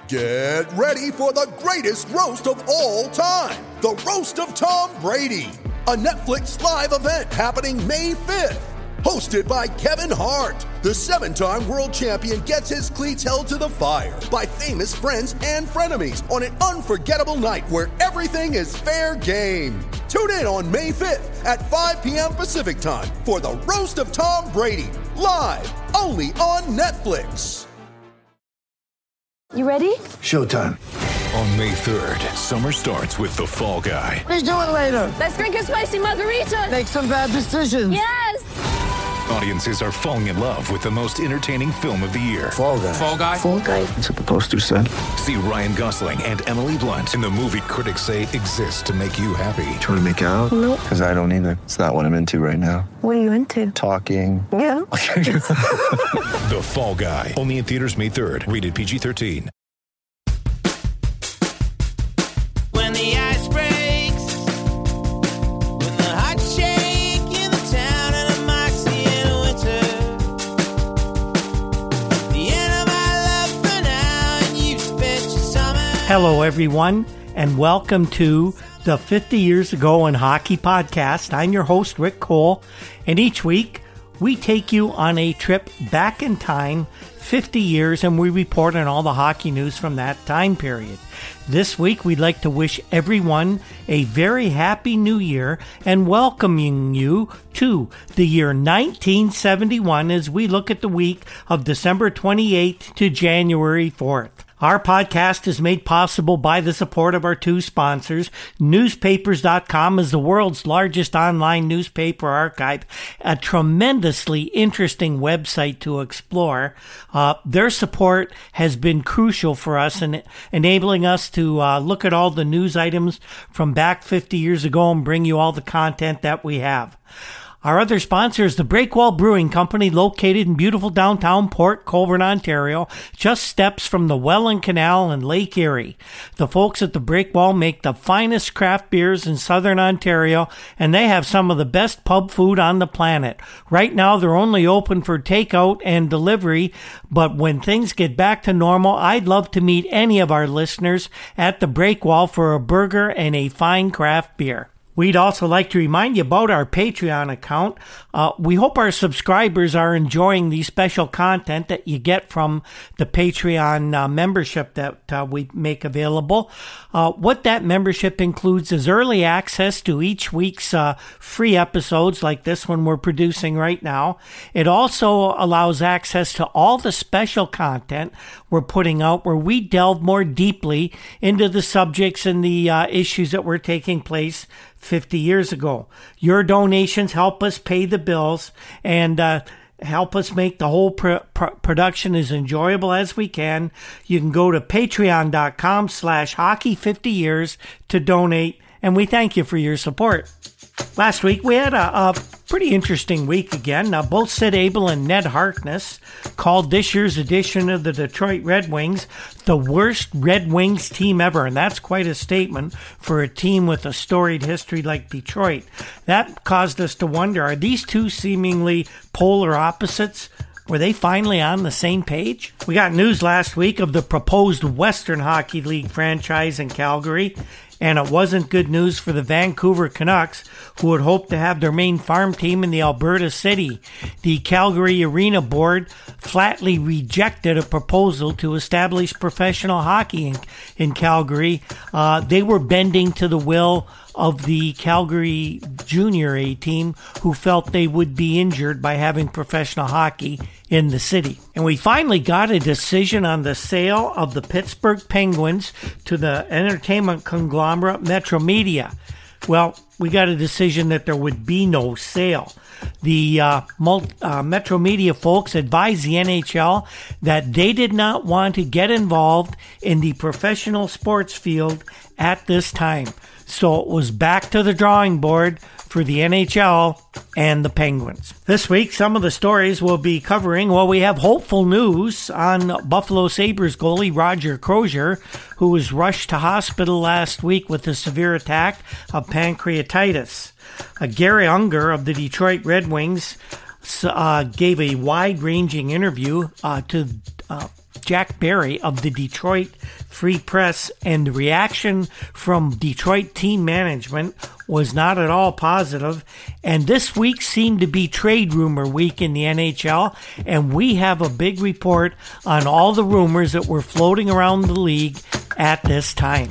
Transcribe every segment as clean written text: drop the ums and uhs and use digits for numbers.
Get ready for the greatest roast of all time, the Roast of Tom Brady, a Netflix live event happening May 5th. Hosted by Kevin Hart, the 7-time world champion gets his cleats held to the fire by famous friends and frenemies on an unforgettable night where everything is fair game. Tune in on May 5th at 5 p.m. Pacific time for the Roast of Tom Brady, live only on Netflix. You ready? Showtime. On May 3rd, summer starts with The Fall Guy. Let's do it later. Let's drink a spicy margarita. Make some bad decisions. Yes! Audiences are falling in love with the most entertaining film of the year. Fall Guy. Fall Guy? Fall guy. That's what the poster said. See Ryan Gosling and Emily Blunt in the movie critics say exists to make you happy. Trying to make it out? Nope. Because I don't either. It's not what I'm into right now. What are you into? Talking. Yeah. The Fall Guy. Only in theaters May 3rd. Rated PG-13. When the ice breaks, when the hot shake in the town and a moxie in winter, the end of my love for now, and you spent your summer. Hello, everyone, and welcome to the 50 Years Ago in Hockey podcast. I'm your host, Rick Cole, and each week we take you on a trip back in time 50 years, and we report on all the hockey news from that time period. This week, we'd like to wish everyone a very happy new year and welcoming you to the year 1971 as we look at the week of December 28th to January 4th. Our podcast is made possible by the support of our two sponsors. Newspapers.com is the world's largest online newspaper archive, a tremendously interesting website to explore. Their support has been crucial for us in enabling us to look at all the news items from back 50 years ago and bring you all the content that we have. Our other sponsor is the Breakwall Brewing Company, located in beautiful downtown Port Colborne, Ontario, just steps from the Welland Canal and Lake Erie. The folks at the Breakwall make the finest craft beers in southern Ontario, and they have some of the best pub food on the planet. Right now, they're only open for takeout and delivery, but when things get back to normal, I'd love to meet any of our listeners at the Breakwall for a burger and a fine craft beer. We'd also like to remind you about our Patreon account. We hope our subscribers are enjoying the special content that you get from the Patreon membership that we make available. What that membership includes is early access to each week's free episodes like this one we're producing right now. It also allows access to all the special content we're putting out where we delve more deeply into the subjects and the issues that were taking place 50 years ago. Your donations help us pay the bills and help us make the whole production as enjoyable as we can. You can go to patreon.com/hockey50years to donate, and we thank you for your support. Last week, we had a pretty interesting week again. Both Sid Abel and Ned Harkness called this year's edition of the Detroit Red Wings the worst Red Wings team ever, and that's quite a statement for a team with a storied history like Detroit. That caused us to wonder, are these two seemingly polar opposites? Were they finally on the same page? We got news last week of the proposed Western Hockey League franchise in Calgary, and it wasn't good news for the Vancouver Canucks, who had hoped to have their main farm team in the Alberta city. The Calgary Arena Board flatly rejected a proposal to establish professional hockey in Calgary. They were bending to the will of the Calgary Junior A team, who felt they would be injured by having professional hockey in the city. And we finally got a decision on the sale of the Pittsburgh Penguins to the entertainment conglomerate Metro Media. Well, we got a decision that there would be no sale. The Metro Media folks advised the NHL that they did not want to get involved in the professional sports field at this time. So it was back to the drawing board for the NHL and the Penguins. This week, some of the stories we'll be covering, well, we have hopeful news on Buffalo Sabres goalie Roger Crozier, who was rushed to hospital last week with a severe attack of pancreatitis. Gary Unger of the Detroit Red Wings gave a wide-ranging interview to Jack Barry of the Detroit Free Press, and the reaction from Detroit team management was not at all positive. And this week seemed to be trade rumor week in the NHL, and we have a big report on all the rumors that were floating around the league at this time.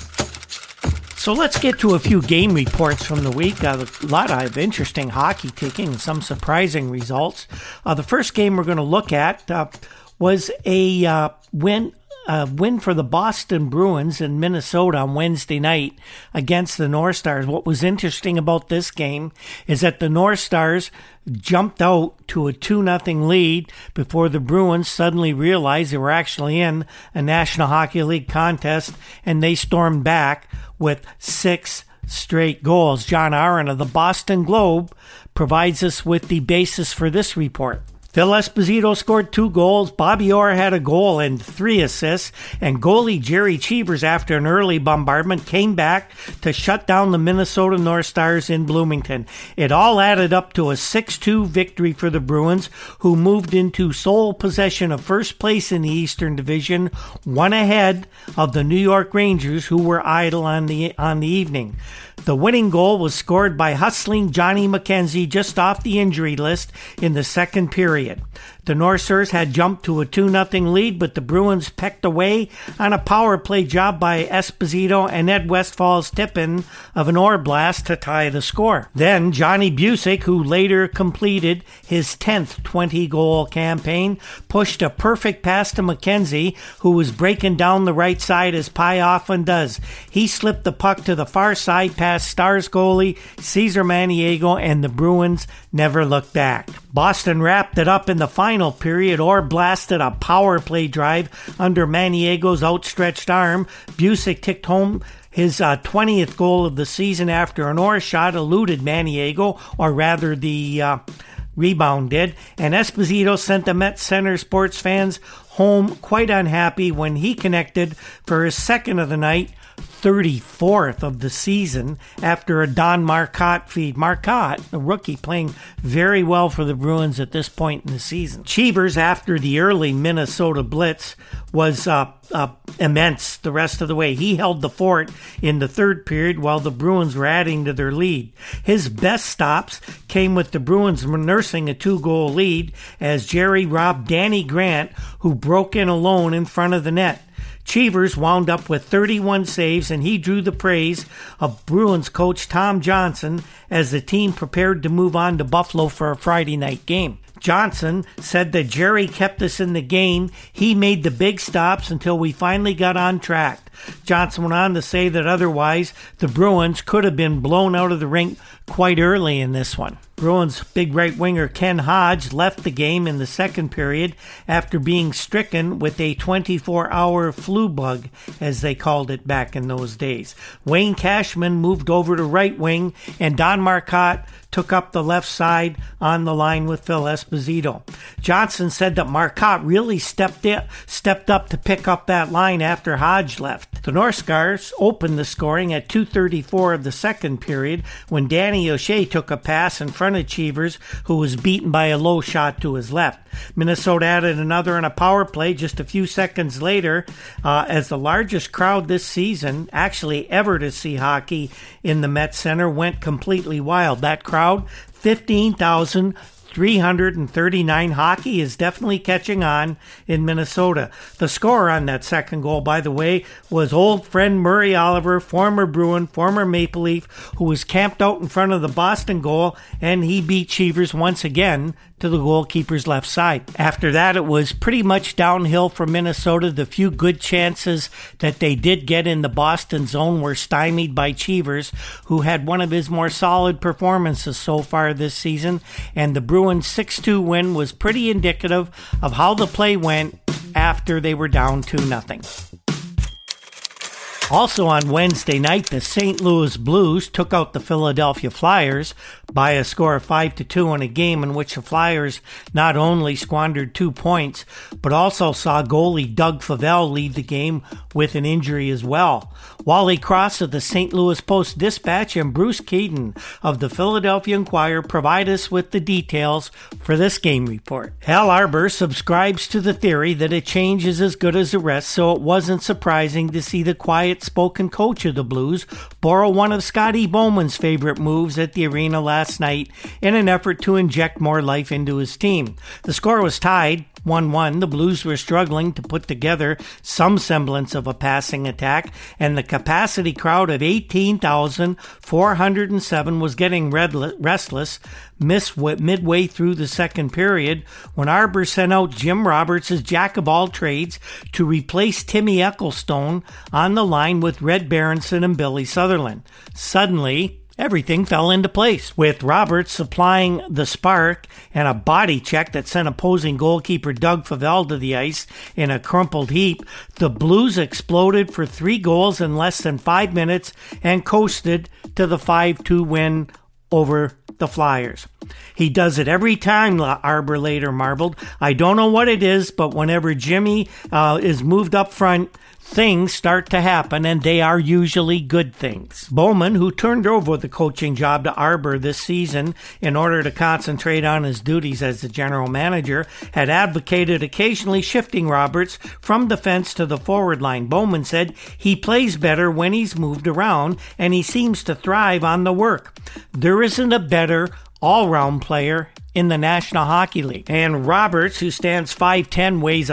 So let's get to a few game reports from the week. A lot of interesting hockey taking, some surprising results. The first game we're going to look at was a win for the Boston Bruins in Minnesota on Wednesday night against the North Stars. What was interesting about this game is that the North Stars jumped out to a 2-0 lead before the Bruins suddenly realized they were actually in a National Hockey League contest, and they stormed back with 6 straight goals. John Aaron of the Boston Globe provides us with the basis for this report. Phil Esposito scored 2 goals, Bobby Orr had a goal and 3 assists, and goalie Jerry Cheevers, after an early bombardment, came back to shut down the Minnesota North Stars in Bloomington. It all added up to a 6-2 victory for the Bruins, who moved into sole possession of first place in the Eastern Division, one ahead of the New York Rangers, who were idle on the evening. The winning goal was scored by hustling Johnny McKenzie just off the injury list in the second period. The North Stars had jumped to a 2-0 lead, but the Bruins pecked away on a power play job by Esposito and Ed Westfall's tip-in of an Orr blast to tie the score. Then Johnny Busick, who later completed his 10th 20-goal campaign, pushed a perfect pass to McKenzie, who was breaking down the right side as Pye often does. He slipped the puck to the far side past Stars goalie Cesar Maniego, and the Bruins never looked back. Boston wrapped it up in the final period. Orr blasted a power play drive under Maniego's outstretched arm. Busick ticked home his 20th goal of the season after an Orr shot eluded Maniego, or rather the rebound did, and Esposito sent the Met Center sports fans home quite unhappy when he connected for his second of the night, 34th of the season, after a Don Marcotte feed. Marcotte, a rookie, playing very well for the Bruins at this point in the season. Cheevers, after the early Minnesota blitz, was immense the rest of the way. He held the fort in the third period while the Bruins were adding to their lead. His best stops came with the Bruins nursing a 2-goal lead as Jerry robbed Danny Grant, who broke in alone in front of the net. Cheevers wound up with 31 saves, and he drew the praise of Bruins coach Tom Johnson as the team prepared to move on to Buffalo for a Friday night game. Johnson said that Jerry kept us in the game. He made the big stops until we finally got on track. Johnson went on to say that otherwise the Bruins could have been blown out of the rink quite early in this one. Bruins big right winger Ken Hodge left the game in the second period after being stricken with a 24-hour flu bug, as they called it back in those days. Wayne Cashman moved over to right wing, and Don Marcotte took up the left side on the line with Phil Esposito. Johnson said that Marcotte really stepped up to pick up that line after Hodge left. The North Stars opened the scoring at 2:34 of the second period when Danny O'Shea took a pass in front of Cheevers, who was beaten by a low shot to his left. Minnesota added another on a power play just a few seconds later, as the largest crowd this season, actually ever to see hockey in the Met Center, went completely wild. That crowd, 15,339. Hockey is definitely catching on in Minnesota. The scorer on that second goal, by the way, was old friend Murray Oliver, former Bruin, former Maple Leaf, who was camped out in front of the Boston goal, and he beat Cheevers once again to the goalkeeper's left side. After that, it was pretty much downhill for Minnesota. The few good chances that they did get in the Boston zone were stymied by Cheevers, who had one of his more solid performances so far this season, and the Bruins 6-2 win was pretty indicative of how the play went after they were down 2-0. Also on Wednesday night, the St. Louis Blues took out the Philadelphia Flyers by a score of 5-2 in a game in which the Flyers not only squandered 2 points, but also saw goalie Doug Favell leave the game with an injury as well. Wally Cross of the St. Louis Post-Dispatch and Bruce Keaton of the Philadelphia Inquirer provide us with the details for this game report. Al Arbour subscribes to the theory that a change is as good as a rest, so it wasn't surprising to see the quiet-spoken coach of the Blues borrow one of Scotty Bowman's favorite moves at the arena last night in an effort to inject more life into his team. The score was tied 1-1. The Blues were struggling to put together some semblance of a passing attack, and the capacity crowd of 18,407 was getting restless midway through the second period when Arbour sent out Jim Roberts as jack of all trades to replace Timmy Ecclestone on the line with Red Berenson and Billy Sutherland. Suddenly, everything fell into place, with Roberts supplying the spark and a body check that sent opposing goalkeeper Doug Favell to the ice in a crumpled heap. The Blues exploded for 3 goals in less than 5 minutes and coasted to the 5-2 win over the Flyers. He does it every time, Arbour later marveled. I don't know what it is, but whenever Jimmy is moved up front, things start to happen, and they are usually good things. Bowman, who turned over the coaching job to Arbour this season in order to concentrate on his duties as the general manager, had advocated occasionally shifting Roberts from defense to the forward line. Bowman said he plays better when he's moved around, and he seems to thrive on the work. There isn't a better all-round player in the National Hockey League. And Roberts, who stands 5'10", weighs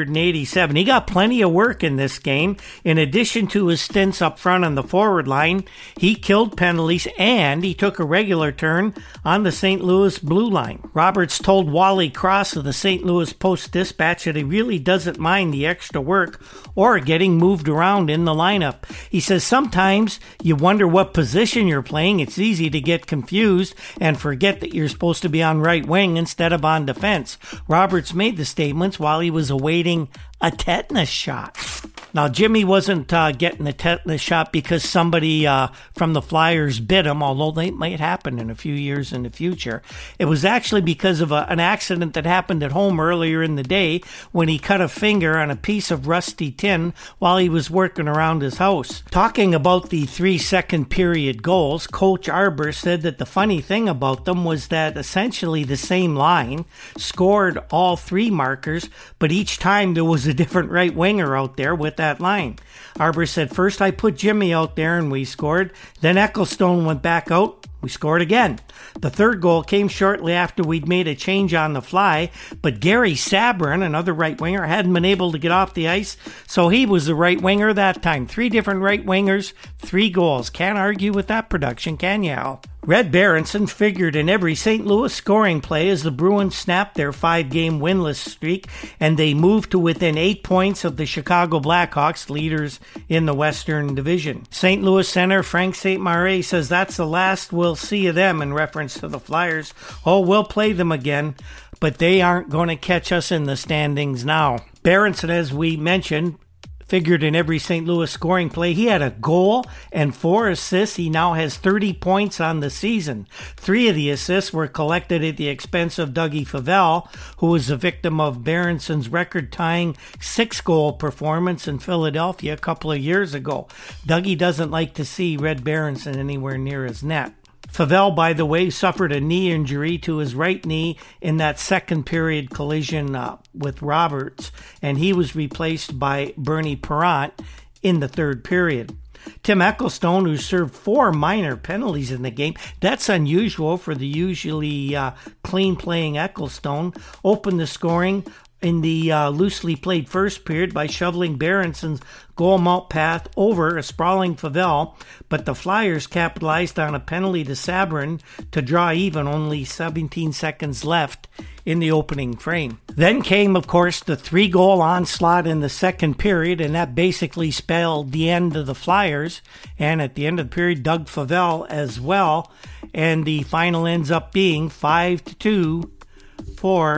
187. He got plenty of work in this game. In addition to his stints up front on the forward line, he killed penalties and he took a regular turn on the St. Louis blue line. Roberts told Wally Cross of the St. Louis Post-Dispatch that he really doesn't mind the extra work or getting moved around in the lineup. He says sometimes you wonder what position you're playing. It's easy to get confused and forget that you're supposed to be on right wing instead of on defense. Roberts made the statements while he was awaiting a tetanus shot. Now, Jimmy wasn't getting a tetanus shot because somebody from the Flyers bit him, although that might happen in a few years in the future. It was actually because of an accident that happened at home earlier in the day when he cut a finger on a piece of rusty tin while he was working around his house. Talking about the 3 second period goals, Coach Arbour said that the funny thing about them was that essentially the same line scored all 3 markers, but each time there was a different right winger out there with that line. Arbour said, first I put Jimmy out there and we scored. Then Ecclestone went back out. We scored again. The third goal came shortly after we'd made a change on the fly, but Gary Sabrin, another right winger, hadn't been able to get off the ice, so he was the right winger that time. 3 different right wingers, 3 goals. Can't argue with that production, can you, Al? Red Berenson figured in every St. Louis scoring play as the Bruins snapped their 5-game winless streak and they moved to within 8 points of the Chicago Blackhawks, leaders in the Western Division. St. Louis center Frank St. Marais says that's the last we'll see of them in reference to the Flyers. Oh, we'll play them again, but they aren't going to catch us in the standings now. Berenson, as we mentioned, figured in every St. Louis scoring play. He had a goal and 4 assists. He now has 30 points on the season. 3 of the assists were collected at the expense of Dougie Favell, who was the victim of Berenson's record-tying 6-goal performance in Philadelphia a couple of years ago. Dougie doesn't like to see Red Berenson anywhere near his net. Favell, by the way, suffered a knee injury to his right knee in that second period collision with Roberts, and he was replaced by Bernie Parent in the third period. Tim Ecclestone, who served 4 minor penalties in the game, that's unusual for the usually clean-playing Ecclestone, opened the scoring in the loosely played first period by shoveling Berenson's goal mount path over a sprawling Favell, but the Flyers capitalized on a penalty to Sabrin to draw even, only 17 seconds left in the opening frame. Then came, of course, the 3-goal onslaught in the second period, and that basically spelled the end of the Flyers, and at the end of the period, Doug Favell as well, and the final ends up being 5-2 for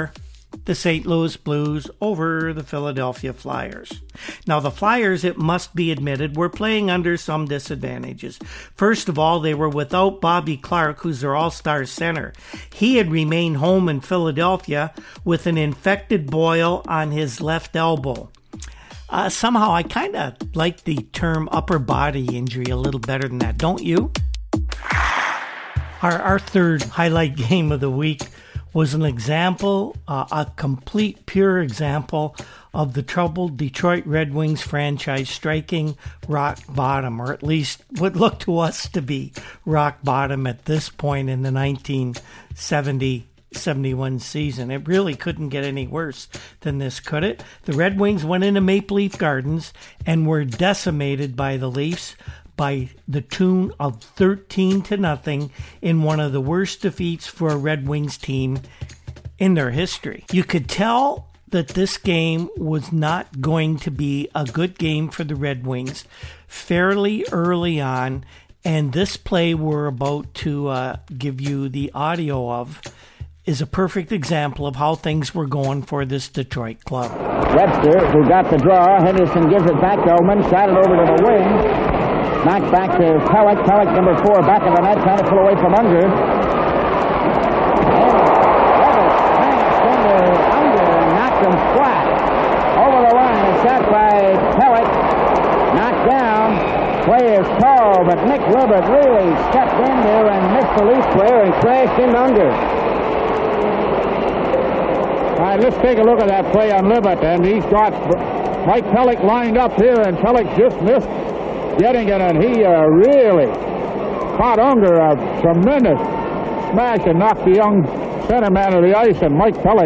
the St. Louis Blues over the Philadelphia Flyers. Now, the Flyers, it must be admitted, were playing under some disadvantages. First of all, they were without Bobby Clarke, who's their all-star center. He had remained home in Philadelphia with an infected boil on his left elbow. Somehow, I kind of like the term upper body injury a little better than that, don't you? Our third highlight game of the week was an example, a complete, pure example of the troubled Detroit Red Wings franchise striking rock bottom, or at least what looked to us to be rock bottom at this point in the 1970-71 season. It really couldn't get any worse than this, could it? The Red Wings went into Maple Leaf Gardens and were decimated by the Leafs by the tune of 13-0 in one of the worst defeats for a Red Wings team in their history. You could tell that this game was not going to be a good game for the Red Wings fairly early on, and this play we're about to give you the audio of is a perfect example of how things were going for this Detroit club. Webster, who got the draw, Henderson gives it back to Ullman, shot it over to the wing. Knocked back to Pellick. Pellick, number 4, back of the net, trying to pull away from Unger. And Levis smashed into Unger and knocked him flat. Over the line, a shot by Pellick. Knocked down. Play is tall, but Nick Libet really stepped in there and missed the Leaf player and crashed into Unger. All right, let's take a look at that play on Libet, and he's got Mike Pellick lined up here, and Pellick just missed getting it, and he really caught Unger a tremendous smash and knocked the young center man of the ice, and Mike Pellick,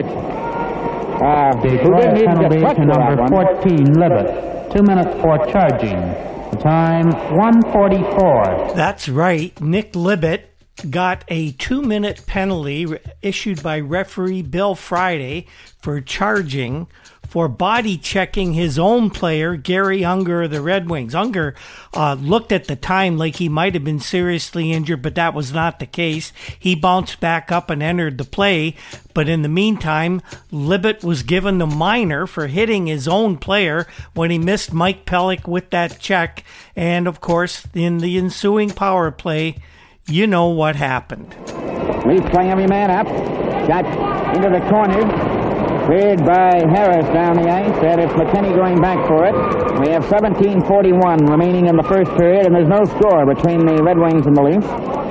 who didn't even get touched to number 14, Libet. 2 minutes for charging. Time 1:44. That's right. Nick Libet got a 2-minute penalty issued by referee Bill Friday for charging, for body checking his own player, Gary Unger of the Red Wings. Unger looked at the time like he might have been seriously injured, but that was not the case. He bounced back up and entered the play, but in the meantime, Libet was given the minor for hitting his own player when he missed Mike Pellick with that check. And of course, in the ensuing power play, you know what happened. Leaf playing every man up. Shot into the corner. Cleared by Harris down the ice, and it's McKinney going back for it. We have 17:41 remaining in the first period, and there's no score between the Red Wings and the Leafs.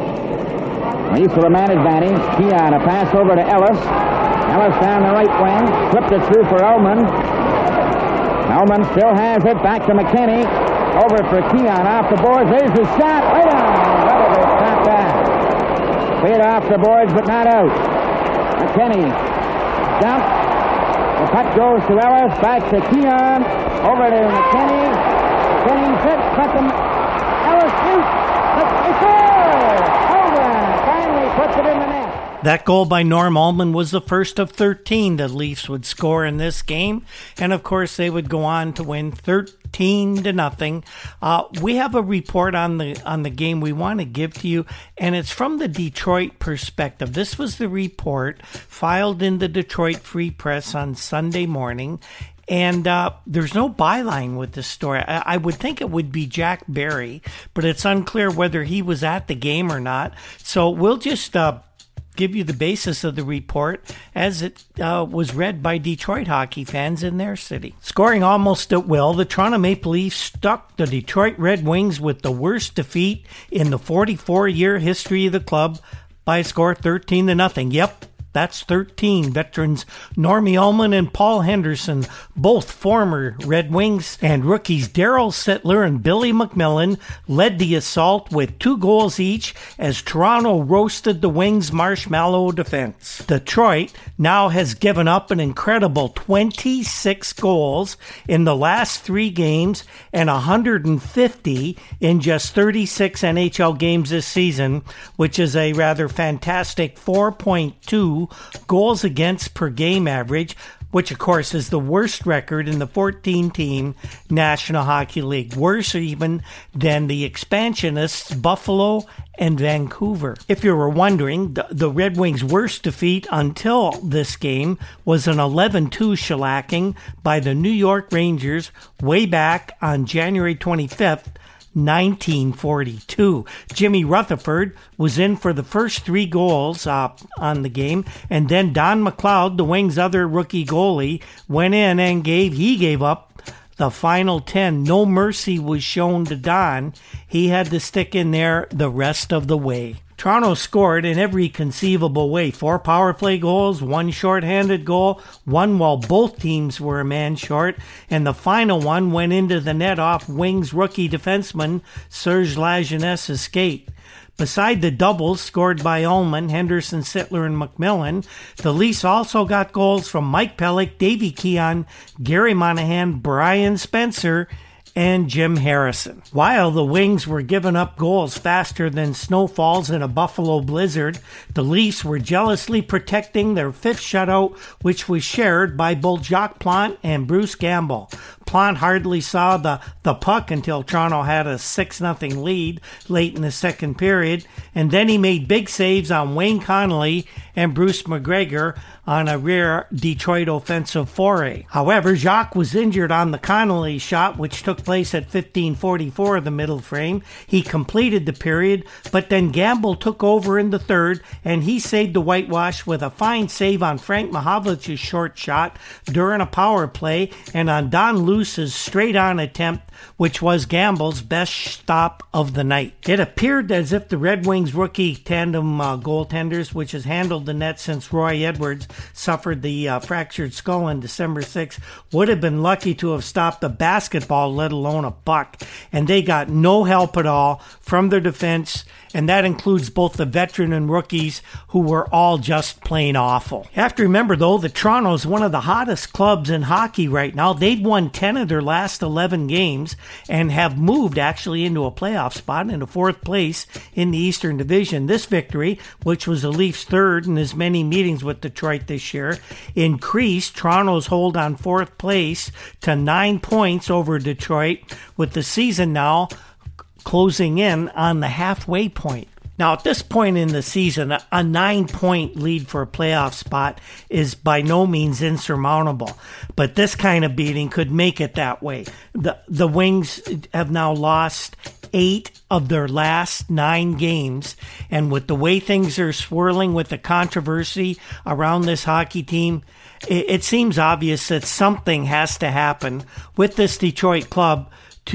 Leafs with a man advantage. Keon, a pass over to Ellis. Ellis down the right wing, flipped it through for Ullman. Ullman still has it, back to McKinney. Over for Keon, off the boards. There's the shot, right on. Rutherford stopped that. Cleared off the boards, but not out. McKinney, dump. The puck goes to Ellis, back to Keon, over to McKinney. McKinney sits, but Ellis shoots. He scores! Holmgren finally puts it in the net. That goal by Norm Ullman was the first of 13 the Leafs would score in this game. And of course, they would go on to win 13-0. We have a report on the game we want to give to you, and it's from the Detroit perspective. This was the report filed in the Detroit Free Press on Sunday morning. And there's no byline with this story. I would think it would be Jack Barry, but it's unclear whether he was at the game or not. So we'll just give you the basis of the report as it was read by Detroit hockey fans in their city. Scoring almost at will, the Toronto Maple Leafs stuck the Detroit Red Wings with the worst defeat in the 44-year history of the club by a score of 13-0. Yep. That's 13 veterans Normie Ullman and Paul Henderson, both former Red Wings, and rookies Darryl Sittler and Billy McMillan led the assault with 2 goals each as Toronto roasted the Wings' marshmallow defense. Detroit now has given up an incredible 26 goals in the last 3 games and 150 in just 36 NHL games this season, which is a rather fantastic 4.2 goals against per game average. which of course is the worst record in the 14-team National Hockey League, worse even than the expansionists Buffalo and Vancouver. If you were wondering, the Red Wings' worst defeat until this game was an 11-2 shellacking by the New York Rangers way back on January 25th, 1942. Jimmy Rutherford was in for the first 3 goals on the game, and then Don McLeod, the Wings' other rookie goalie, went in and gave up the final 10. No mercy was shown to Don. He had to stick in there the rest of the way. Toronto scored in every conceivable way. 4 power play goals, 1 shorthanded goal, 1 while both teams were a man short, and the final one went into the net off Wings rookie defenseman Serge Lajeunesse skate. Beside the doubles scored by Ullman, Henderson, Sittler, and McMillan, the Leafs also got goals from Mike Pelech, Davey Keon, Gary Monahan, Brian Spencer, and Jim Harrison. While the Wings were giving up goals faster than snowfalls in a Buffalo blizzard, the Leafs were jealously protecting their 5th shutout, which was shared by both Jacques Plante and Bruce Gamble. Plante hardly saw the puck until Toronto had a 6-0 lead late in the second period, and then he made big saves on Wayne Connolly and Bruce McGregor on a rare Detroit offensive foray. However, Jacques was injured on the Connolly shot, which took place at 15:44 of the middle frame. He completed the period, but then Gamble took over in the third, and he saved the whitewash with a fine save on Frank Mahovlich's short shot during a power play and on Don Luce's straight-on attempt, which was Gamble's best stop of the night. It appeared as if the Red Wings rookie tandem goaltenders, which has handled the net since Roy Edwards suffered the fractured skull on December 6th, would have been lucky to have stopped a basketball, let alone a puck. And they got no help at all from their defense, and that includes both the veteran and rookies, who were all just plain awful. You have to remember, though, that Toronto is one of the hottest clubs in hockey right now. They've won 10 of their last 11 games and have moved actually into a playoff spot into 4th place in the Eastern Division. This victory, which was the Leafs' 3rd in as many meetings with Detroit this year, increased Toronto's hold on 4th place to 9 points over Detroit, with the season now closing in on the halfway point. Now, at this point in the season, a 9-point lead for a playoff spot is by no means insurmountable, but this kind of beating could make it that way. The Wings have now lost 8 of their last 9 games, and with the way things are swirling with the controversy around this hockey team, it seems obvious that something has to happen with this Detroit club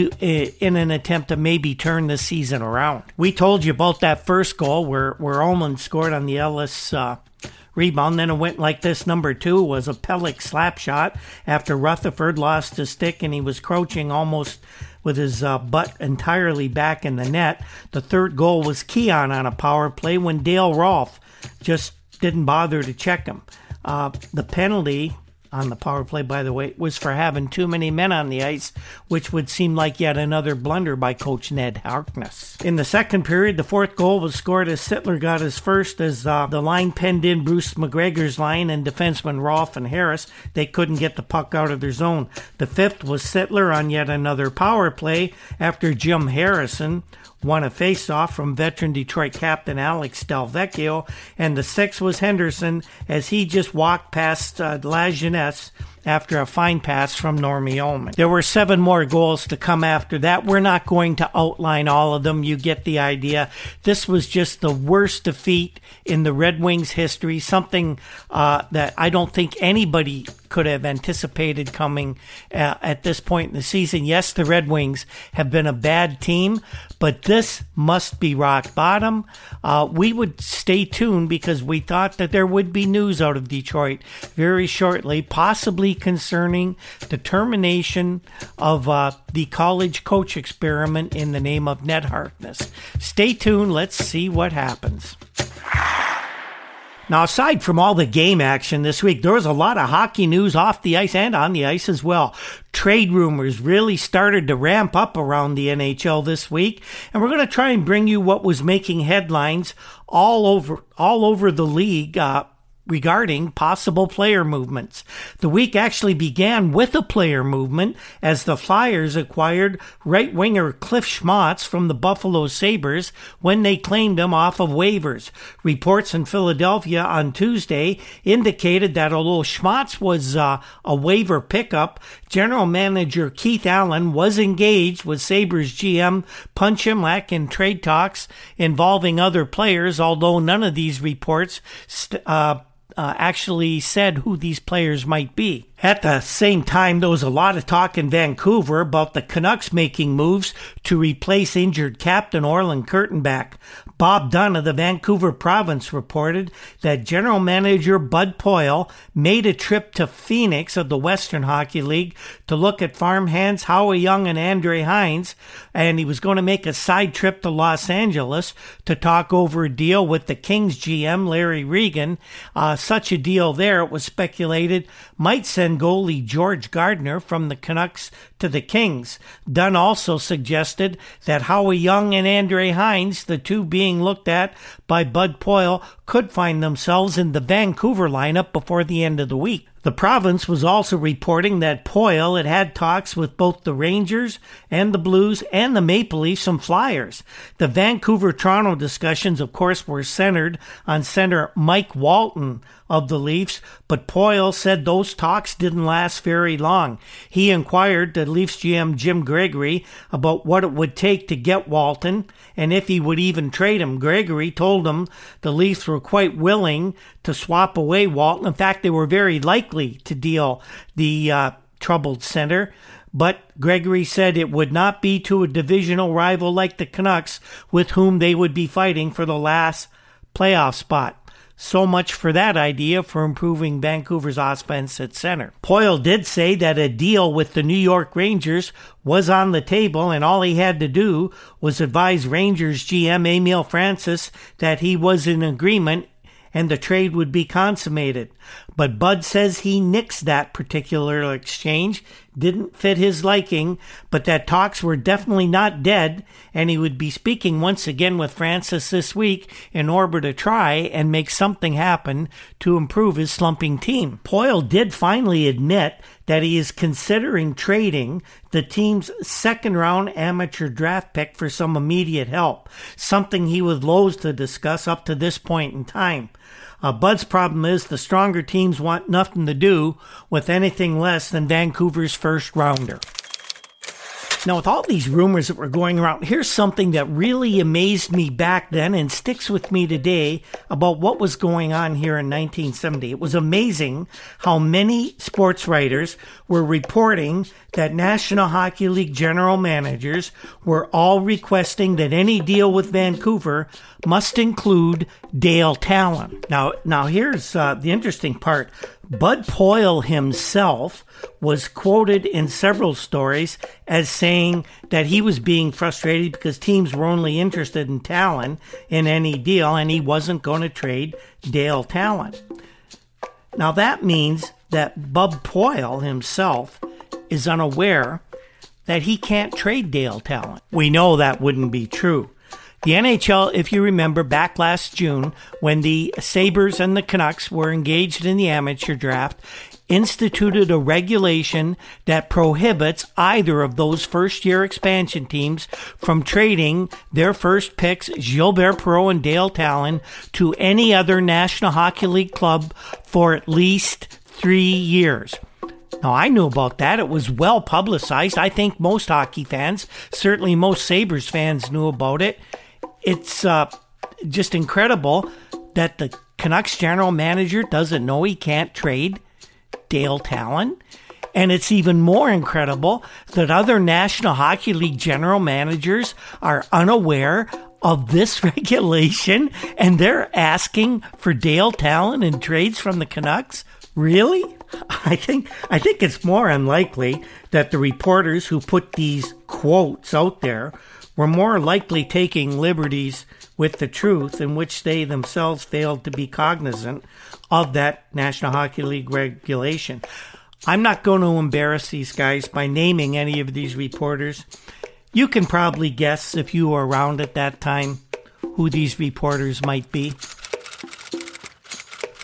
in an attempt to maybe turn the season around. We told you about that first goal where Ullman scored on the Ellis rebound. Then it went like this. Number 2 was a Pelech slap shot after Rutherford lost his stick and he was crouching almost with his butt entirely back in the net. The third goal was Keon on a power play when Dale Rolfe just didn't bother to check him. The penalty on the power play, by the way, was for having too many men on the ice, which would seem like yet another blunder by Coach Ned Harkness. In the second period, the 4th goal was scored as Sittler got his first, as the line penned in Bruce McGregor's line and defensemen Rolfe and Harris. They couldn't get the puck out of their zone. The 5th was Sittler on yet another power play after Jim Harrison won a face-off from veteran Detroit captain Alex Delvecchio, and the 6th was Henderson as he just walked past Lajeunesse after a fine pass from Normie Ullman. There were 7 more goals to come after that. We're not going to outline all of them. You get the idea. This was just the worst defeat in the Red Wings history, something that I don't think anybody could have anticipated coming at this point in the season. Yes, the Red Wings have been a bad team, but this must be rock bottom. We would stay tuned because we thought that there would be news out of Detroit very shortly, possibly concerning the termination of the college coach experiment in the name of Ned Harkness. Stay tuned. Let's see what happens. Now, aside from all the game action this week, there was a lot of hockey news off the ice and on the ice as well. Trade rumors really started to ramp up around the NHL this week, and we're going to try and bring you what was making headlines all over the league regarding possible player movements. The week actually began with a player movement as the Flyers acquired right winger Cliff Schmatz from the Buffalo Sabres when they claimed him off of waivers. Reports in Philadelphia on Tuesday indicated that although Schmatz was a waiver pickup, General Manager Keith Allen was engaged with Sabres GM Punch Imlach in trade talks involving other players, although none of these reports actually said who these players might be. At the same time, there was a lot of talk in Vancouver about the Canucks making moves to replace injured captain Orland Kurtenbach. Bob Dunn of the Vancouver Province reported that General Manager Bud Poile made a trip to Phoenix of the Western Hockey League to look at farmhands Howie Young and Andre Hines, and he was going to make a side trip to Los Angeles to talk over a deal with the Kings GM Larry Regan. Such a deal there, it was speculated, might send goalie George Gardner from the Canucks to the Kings. Dunn also suggested that Howie Young and Andre Hines, the two being looked at by Bud Poile, could find themselves in the Vancouver lineup before the end of the week. The province was also reporting that Poile had had talks with both the Rangers and the Blues and the Maple Leafs and Flyers. The Vancouver-Toronto discussions, of course, were centered on center Mike Walton of the Leafs, but Poile said those talks didn't last very long. He inquired to Leafs GM Jim Gregory about what it would take to get Walton and if he would even trade him. Gregory told him the Leafs were quite willing to swap away Walton. In fact, they were very likely to deal the troubled center. But Gregory said it would not be to a divisional rival like the Canucks, with whom they would be fighting for the last playoff spot. So much for that idea for improving Vancouver's offense at center. Poile did say that a deal with the New York Rangers was on the table, and all he had to do was advise Rangers GM Emile Francis that he was in agreement and the trade would be consummated. But Bud says he nixed that particular exchange, didn't fit his liking, but that talks were definitely not dead, and he would be speaking once again with Francis this week in order to try and make something happen to improve his slumping team. Poile did finally admit that he is considering trading the team's second-round amateur draft pick for some immediate help, something he was loath to discuss up to this point in time. Bud's problem is the stronger teams want nothing to do with anything less than Vancouver's first rounder. Now, with all these rumors that were going around, here's something that really amazed me back then and sticks with me today about what was going on here in 1970. It was amazing how many sports writers were reporting that National Hockey League general managers were all requesting that any deal with Vancouver must include Dale Tallon. Now here's the interesting part. Bud Poile himself was quoted in several stories as saying that he was being frustrated because teams were only interested in Tallon in any deal and he wasn't going to trade Dale Tallon. Now that means that Bud Poile himself is unaware that he can't trade Dale Tallon. We know that wouldn't be true. The NHL, if you remember, back last June, when the Sabres and the Canucks were engaged in the amateur draft, instituted a regulation that prohibits either of those first-year expansion teams from trading their first picks, Gilbert Perreault and Dale Tallon, to any other National Hockey League club for at least 3 years. Now, I knew about that. It was well publicized. I think most hockey fans, certainly most Sabres fans, knew about it. It's just incredible that the Canucks general manager doesn't know he can't trade Dale Tallon. And it's even more incredible that other National Hockey League general managers are unaware of this regulation and they're asking for Dale Tallon in trades from the Canucks. Really? I think it's more unlikely that the reporters who put these quotes out there were more likely taking liberties with the truth, in which they themselves failed to be cognizant of that National Hockey League regulation. I'm not going to embarrass these guys by naming any of these reporters. You can probably guess, if you were around at that time, who these reporters might be.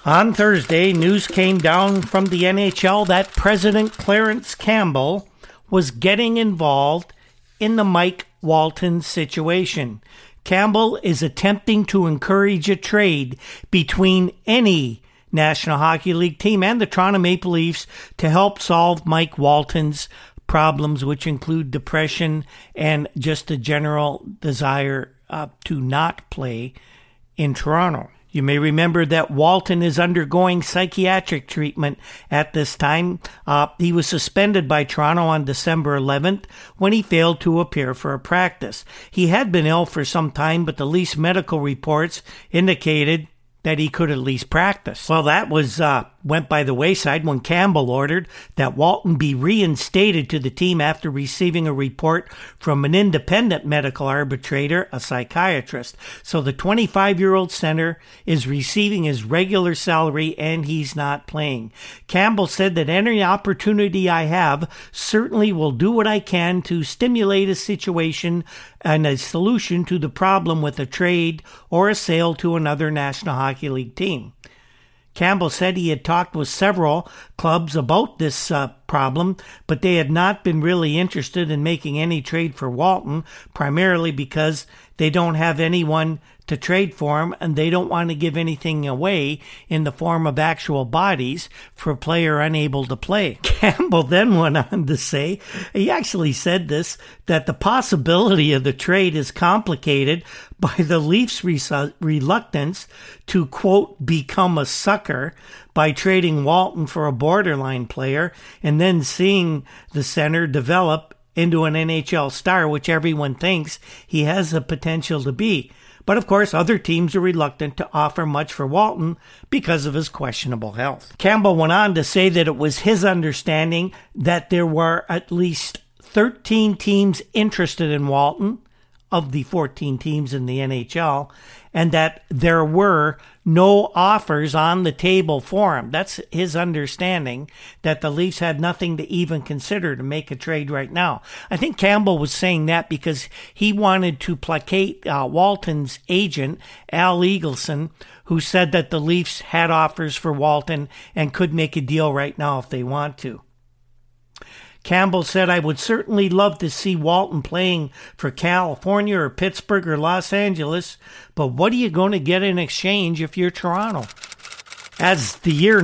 On Thursday, news came down from the NHL that President Clarence Campbell was getting involved in the Mike Walton situation. Campbell is attempting to encourage a trade between any National Hockey League team and the Toronto Maple Leafs to help solve Mike Walton's problems, which include depression and just a general desire to not play in Toronto. You may remember that Walton is undergoing psychiatric treatment at this time. He was suspended by Toronto on December 11th when he failed to appear for a practice. He had been ill for some time, but the Leafs medical reports indicated that he could at least practice. Well, that was went by the wayside when Campbell ordered that Walton be reinstated to the team after receiving a report from an independent medical arbitrator, a psychiatrist. So the 25-year-old center is receiving his regular salary and he's not playing. Campbell said that any opportunity I have certainly will do what I can to stimulate a situation and a solution to the problem with a trade or a sale to another National Hockey League team. Campbell said he had talked with several clubs about this problem, but they had not been really interested in making any trade for Walton, primarily because they don't have anyone to trade for him and they don't want to give anything away in the form of actual bodies for a player unable to play. Campbell then went on to say, he actually said this, that the possibility of the trade is complicated by the Leafs' reluctance to, quote, become a sucker by trading Walton for a borderline player and then seeing the center develop into an NHL star, which everyone thinks he has the potential to be. But of course, other teams are reluctant to offer much for Walton because of his questionable health. Campbell went on to say that it was his understanding that there were at least 13 teams interested in Walton, of the 14 teams in the NHL, and that there were no offers on the table for him. That's his understanding, that the Leafs had nothing to even consider to make a trade right now. I think Campbell was saying that because he wanted to placate Walton's agent, Al Eagleson, who said that the Leafs had offers for Walton and could make a deal right now if they want to. Campbell said, I would certainly love to see Walton playing for California or Pittsburgh or Los Angeles, but what are you going to get in exchange if you're Toronto? As the year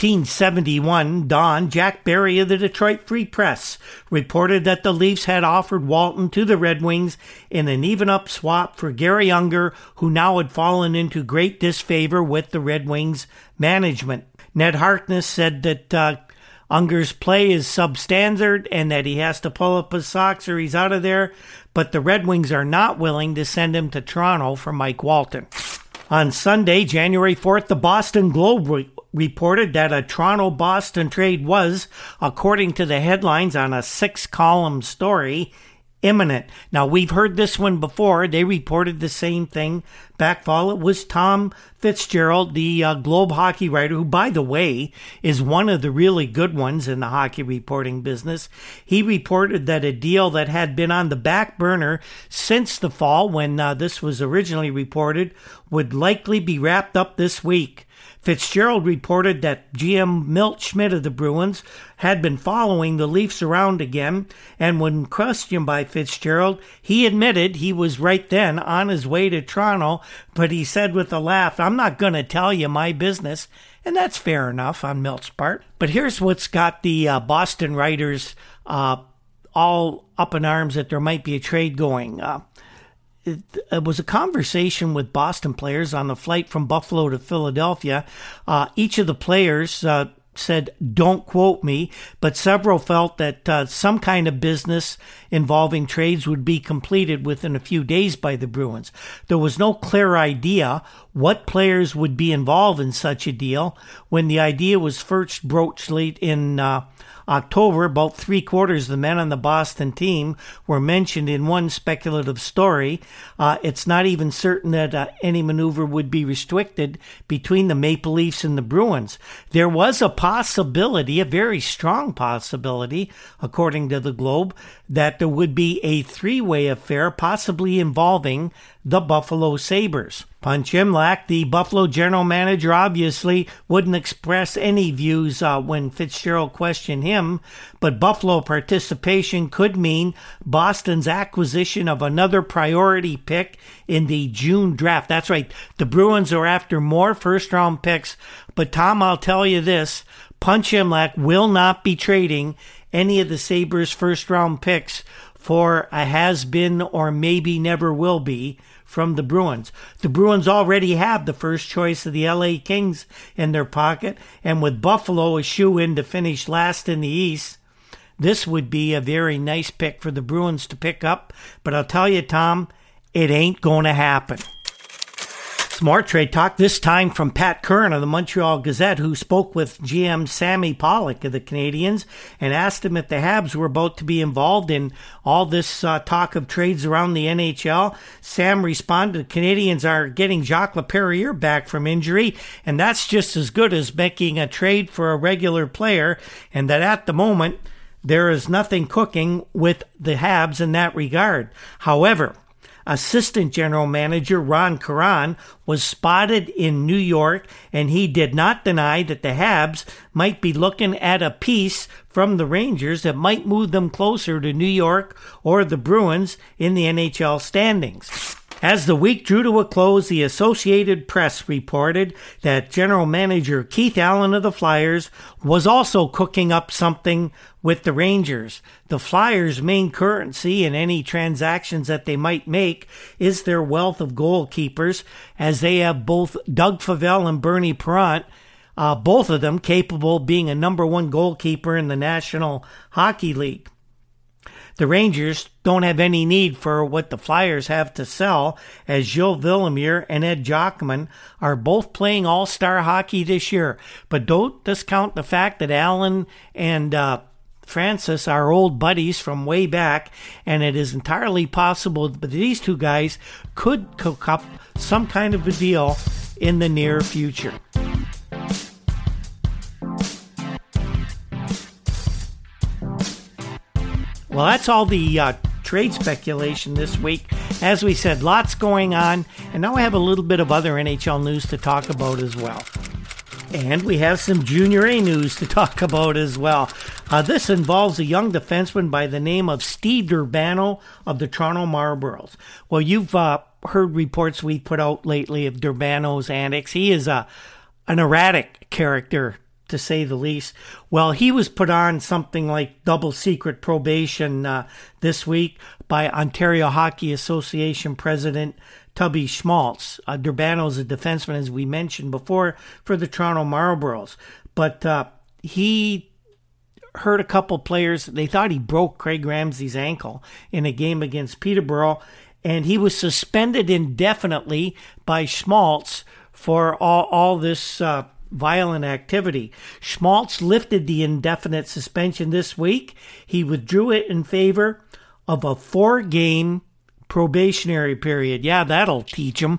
1971 dawned, Jack Barry of the Detroit Free Press reported that the Leafs had offered Walton to the Red Wings in an even-up swap for Gary Unger, who now had fallen into great disfavor with the Red Wings management. Ned Harkness said that Unger's play is substandard and that he has to pull up his socks or he's out of there, but the Red Wings are not willing to send him to Toronto for Mike Walton. On Sunday, January 4th, the Boston Globe reported that a Toronto-Boston trade was, according to the headlines on a 6-column story, imminent. Now, we've heard this one before. They reported the same thing back fall. It was Tom Fitzgerald, the Globe hockey writer, who, by the way, is one of the really good ones in the hockey reporting business. He reported that a deal that had been on the back burner since the fall, when this was originally reported, would likely be wrapped up this week. Fitzgerald reported that GM Milt Schmidt of the Bruins had been following the Leafs around again, and when questioned by Fitzgerald, he admitted he was right then on his way to Toronto, but he said with a laugh, I'm not going to tell you my business, and that's fair enough on Milt's part. But here's what's got the Boston writers all up in arms that there might be a trade going. It was a conversation with Boston players on the flight from Buffalo to Philadelphia. Each of the players said, don't quote me, but several felt that some kind of business involving trades would be completed within a few days by the Bruins. There was no clear idea what players would be involved in such a deal when the idea was first broached late in October, about 3/4 of the men on the Boston team were mentioned in one speculative story. It's not even certain that any maneuver would be restricted between the Maple Leafs and the Bruins. There was a possibility, a very strong possibility, according to the Globe, that there would be a three-way affair, possibly involving the Buffalo Sabres. Punch Imlach, the Buffalo general manager, obviously wouldn't express any views when Fitzgerald questioned him, but Buffalo participation could mean Boston's acquisition of another priority pick in the June draft. That's right, the Bruins are after more first-round picks, but Tom, I'll tell you this, Punch Imlach will not be trading any of the Sabres' first-round picks for a has-been or maybe never will be from the Bruins. The Bruins already have the first choice of the LA Kings in their pocket, and with Buffalo a shoe-in to finish last in the East, this would be a very nice pick for the Bruins to pick up. But I'll tell you, Tom, it ain't going to happen. Some more trade talk, this time from Pat Curran of the Montreal Gazette, who spoke with GM Sammy Pollock of the Canadiens and asked him if the Habs were about to be involved in all this talk of trades around the NHL. Sam responded, the Canadiens are getting Jacques Laperriere back from injury, and that's just as good as making a trade for a regular player, and that at the moment there is nothing cooking with the Habs in that regard. However, Assistant General Manager Ron Caron was spotted in New York, and he did not deny that the Habs might be looking at a piece from the Rangers that might move them closer to New York or the Bruins in the NHL standings. As the week drew to a close, the Associated Press reported that General Manager Keith Allen of the Flyers was also cooking up something with the Rangers. The Flyers' main currency in any transactions that they might make is their wealth of goalkeepers, as they have both Doug Favell and Bernie Parent, both of them capable of being a number one goalkeeper in the National Hockey League. The Rangers don't have any need for what the Flyers have to sell, as Gilles Villemure and Ed Jockman are both playing all-star hockey this year. But don't discount the fact that Allen and Francis are old buddies from way back, and it is entirely possible that these two guys could cook up some kind of a deal in the near future. Well, that's all the trade speculation this week. As we said, lots going on, and now I have a little bit of other NHL news to talk about as well. And we have some Junior A news to talk about as well. This involves a young defenseman by the name of Steve Durbano of the Toronto Marlboros. Well, you've heard reports we put out lately of Durbano's antics. He is an erratic character, to say the least. Well, he was put on something like double secret probation this week by Ontario Hockey Association President Tubby Schmaltz. Durbano's a defenseman, as we mentioned before, for the Toronto Marlboros. But he hurt a couple players. They thought he broke Craig Ramsey's ankle in a game against Peterborough, and he was suspended indefinitely by Schmaltz for all this violent activity. Schmaltz lifted the indefinite suspension this week. He withdrew it in favor of a 4-game probationary period. Yeah, that'll teach him.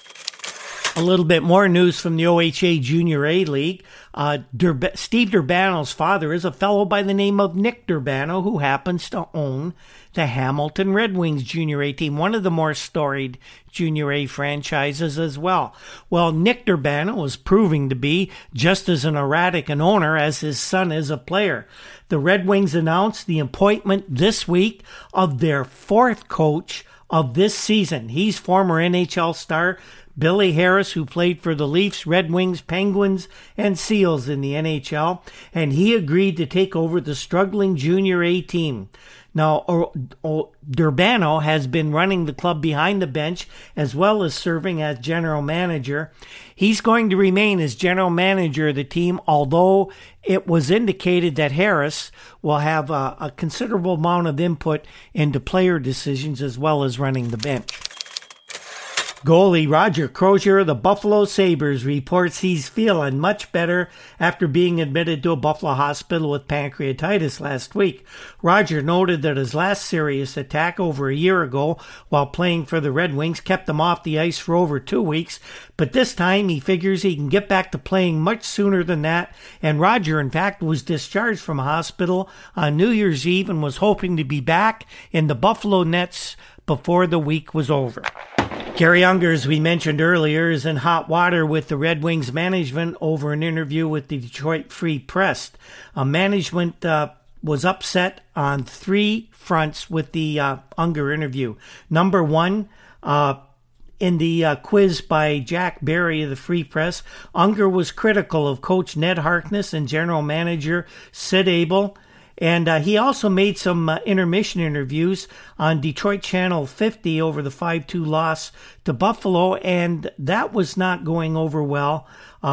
A little bit more news from the OHA Junior A League. Steve Durbano's father is a fellow by the name of Nick Durbano, who happens to own the Hamilton Red Wings Junior A team, one of the more storied Junior A franchises as well. Well, Nick Durbano is proving to be just as an erratic an owner as his son is a player. The Red Wings announced the appointment this week of their 4th coach of this season. He's former NHL star Billy Harris, who played for the Leafs, Red Wings, Penguins, and Seals in the NHL, and he agreed to take over the struggling Junior A team. Now, Durbano has been running the club behind the bench as well as serving as general manager. He's going to remain as general manager of the team, although it was indicated that Harris will have a considerable amount of input into player decisions as well as running the bench. Goalie Roger Crozier of the Buffalo Sabres reports he's feeling much better after being admitted to a Buffalo hospital with pancreatitis last week. Roger noted that his last serious attack over a year ago while playing for the Red Wings kept him off the ice for over 2 weeks, but this time he figures he can get back to playing much sooner than that, and Roger, in fact, was discharged from a hospital on New Year's Eve and was hoping to be back in the Buffalo Nets before the week was over. Gary Unger, as we mentioned earlier, is in hot water with the Red Wings management over an interview with the Detroit Free Press. Management was upset on 3 fronts with the Unger interview. Number one, in the quiz by Jack Barry of the Free Press, Unger was critical of Coach Ned Harkness and General Manager Sid Abel. And he also made some intermission interviews on Detroit Channel 50 over the 5-2 loss to Buffalo, and that was not going over well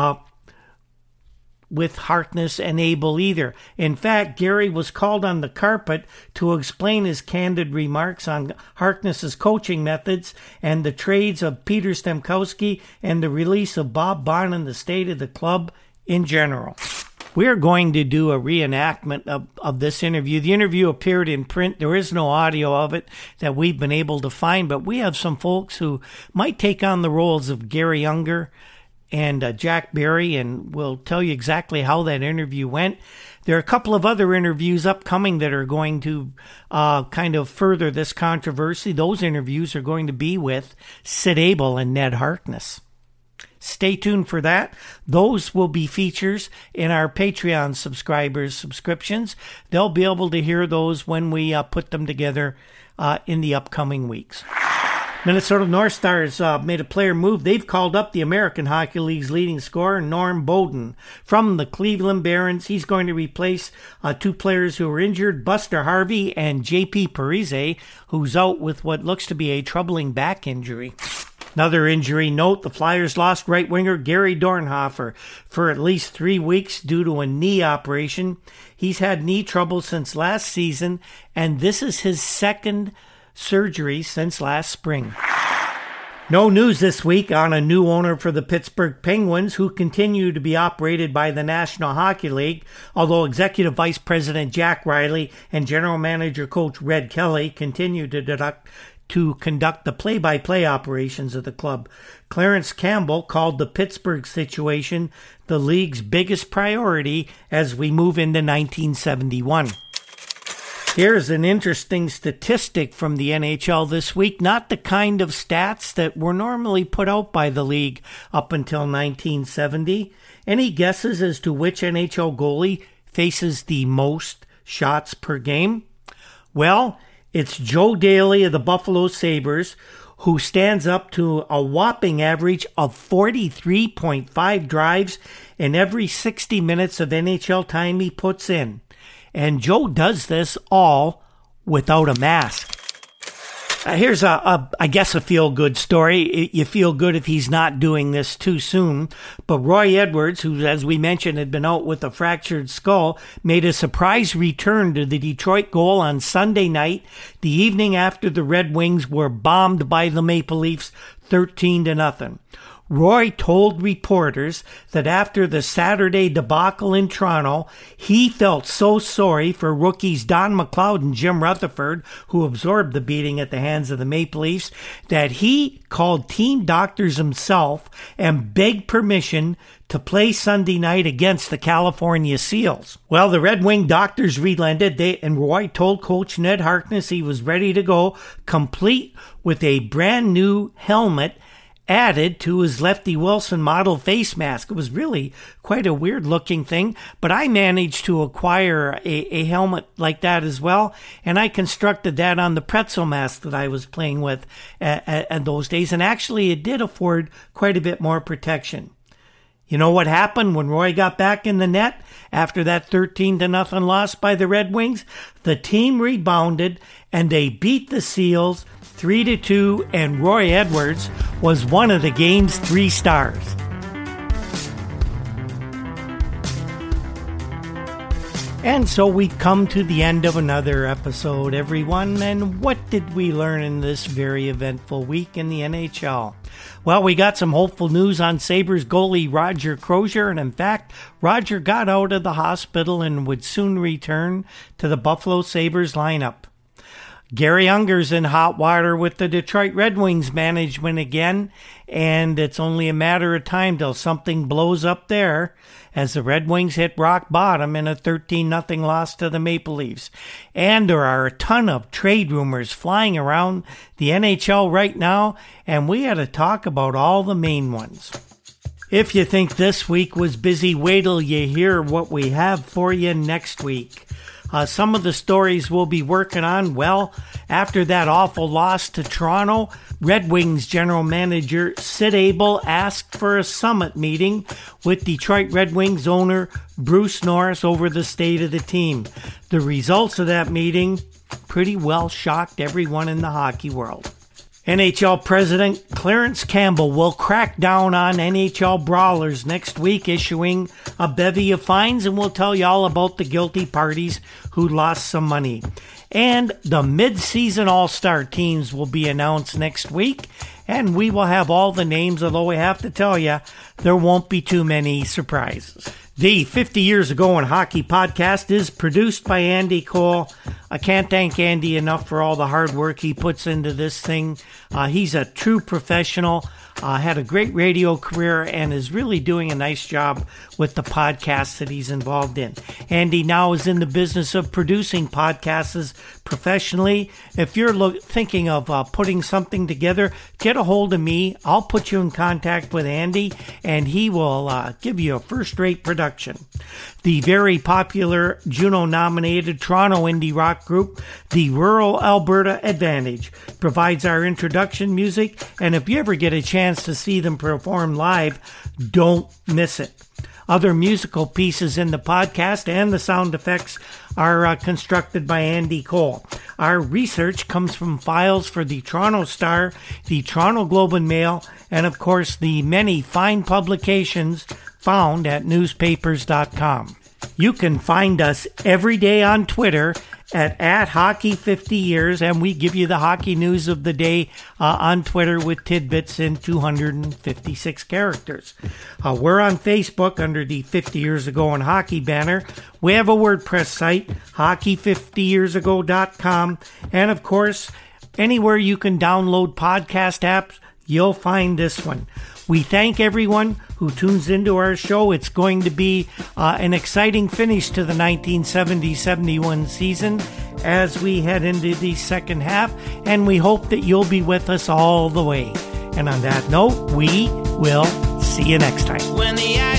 with Harkness and Abel either. In fact, Gary was called on the carpet to explain his candid remarks on Harkness's coaching methods and the trades of Peter Stemkowski and the release of Bob Bond and the state of the club in general. We're going to do a reenactment of this interview. The interview appeared in print. There is no audio of it that we've been able to find, but we have some folks who might take on the roles of Gary Unger and Jack Barry, and we'll tell you exactly how that interview went. There are a couple of other interviews upcoming that are going to kind of further this controversy. Those interviews are going to be with Sid Abel and Ned Harkness. Stay tuned for that. Those will be features in our Patreon subscribers' subscriptions. They'll be able to hear those when we put them together in the upcoming weeks. Minnesota North Stars made a player move. They've called up the American Hockey League's leading scorer, Norm Bowden, from the Cleveland Barons. He's going to replace 2 players who were injured, Buster Harvey and J.P. Parise, who's out with what looks to be a troubling back injury. Another injury note, the Flyers lost right winger Gary Dornhofer for at least 3 weeks due to a knee operation. He's had knee trouble since last season, and this is his 2nd surgery since last spring. No news this week on a new owner for the Pittsburgh Penguins, who continue to be operated by the National Hockey League, although Executive Vice President Jack Riley and General Manager Coach Red Kelly continue to conduct the play-by-play operations of the club. Clarence Campbell called the Pittsburgh situation the league's biggest priority as we move into 1971. Here's an interesting statistic from the NHL this week, not the kind of stats that were normally put out by the league up until 1970. Any guesses as to which NHL goalie faces the most shots per game? Well, it's Joe Daly of the Buffalo Sabres, who stands up to a whopping average of 43.5 drives in every 60 minutes of NHL time he puts in. And Joe does this all without a mask. Here's I guess a feel-good story. You feel good if he's not doing this too soon. But Roy Edwards, who, as we mentioned, had been out with a fractured skull, made a surprise return to the Detroit goal on Sunday night, the evening after the Red Wings were bombed by the Maple Leafs 13-0. Roy told reporters that after the Saturday debacle in Toronto, he felt so sorry for rookies Don McLeod and Jim Rutherford, who absorbed the beating at the hands of the Maple Leafs, that he called team doctors himself and begged permission to play Sunday night against the California Seals. Well, the Red Wing doctors relented, and Roy told Coach Ned Harkness he was ready to go, complete with a brand new helmet added to his Lefty Wilson model face mask. It was really quite a weird looking thing, but I managed to acquire a helmet like that as well, and I constructed that on the pretzel mask that I was playing with at those days, and actually it did afford quite a bit more protection. You know what happened when Roy got back in the net after that 13-0 loss by the Red Wings? The team rebounded and they beat the Seals 3-2, and Roy Edwards was one of the game's 3 stars. And so we come to the end of another episode, everyone. And what did we learn in this very eventful week in the NHL? Well, we got some hopeful news on Sabres goalie Roger Crozier, and in fact, Roger got out of the hospital and would soon return to the Buffalo Sabres lineup. Gary Unger's in hot water with the Detroit Red Wings management again, and it's only a matter of time till something blows up there as the Red Wings hit rock bottom in a 13-0 loss to the Maple Leafs. And there are a ton of trade rumors flying around the NHL right now, and we had to talk about all the main ones. If you think this week was busy, wait till you hear what we have for you next week. Some of the stories we'll be working on, well, after that awful loss to Toronto, Red Wings general manager Sid Abel asked for a summit meeting with Detroit Red Wings owner Bruce Norris over the state of the team. The results of that meeting pretty well shocked everyone in the hockey world. NHL President Clarence Campbell will crack down on NHL brawlers next week, issuing a bevy of fines, and we'll tell you all about the guilty parties who lost some money. And the mid-season All-Star teams will be announced next week, and we will have all the names, although we have to tell you, there won't be too many surprises. The 50 Years Ago in Hockey podcast is produced by Andy Cole. I can't thank Andy enough for all the hard work he puts into this thing. He's a true professional, had a great radio career, and is really doing a nice job with the podcasts that he's involved in. Andy now is in the business of producing podcasts professionally. If you're thinking of putting something together, get a hold of me. I'll put you in contact with Andy, and he will give you a first-rate production. The very popular Juno-nominated Toronto indie rock group, the Rural Alberta Advantage, provides our introduction music, and if you ever get a chance to see them perform live, don't miss it. Other musical pieces in the podcast and the sound effects are constructed by Andy Cole. Our research comes from files for the Toronto Star, the Toronto Globe and Mail, and of course the many fine publications found at newspapers.com. You can find us every day on Twitter at Hockey50Years, and we give you the hockey news of the day on Twitter with tidbits in 256 characters. We're on Facebook under the 50 Years Ago in Hockey banner. We have a WordPress site, hockey50yearsago.com, and of course, anywhere you can download podcast apps, you'll find this one. We thank everyone who tunes into our show. It's going to be an exciting finish to the 1970-71 season as we head into the second half, and we hope that you'll be with us all the way. And on that note, we will see you next time. When the